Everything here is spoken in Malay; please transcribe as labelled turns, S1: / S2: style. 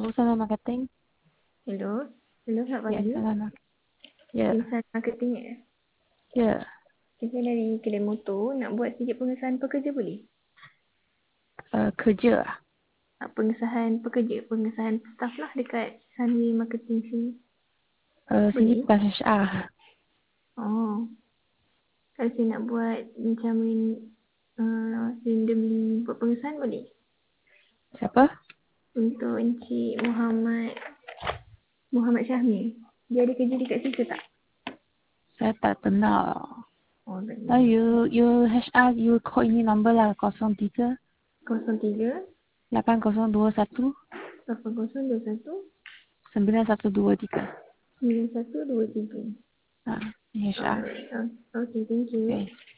S1: Salam marketing.
S2: Hello. Hello, selamat
S1: Ya,
S2: pagi.
S1: salam. Ya,
S2: Insan marketing ya.
S1: ya.
S2: Kita dari kedai motor nak buat sikit pengesahan pekerja boleh?
S1: Kerja lah.
S2: Pengesahan pekerja, pengesahan staff lah dekat Sunway Marketing sini.
S1: Sini
S2: Boleh?
S1: bukan HR.
S2: Oh. Kalau saya nak buat macam randomly buat pengesahan boleh?
S1: Siapa?
S2: Untuk Encik Muhammad Syahmi. Dia ada kerja dekat situ tak?
S1: Saya tak kenal.
S2: Oh, tak
S1: You HR, you call ini number lah 03
S2: 03
S1: 8021
S2: 8021
S1: 9123.
S2: 9123.
S1: Ha, ini HR.
S2: Alright. Okay, thank you.
S1: Okay.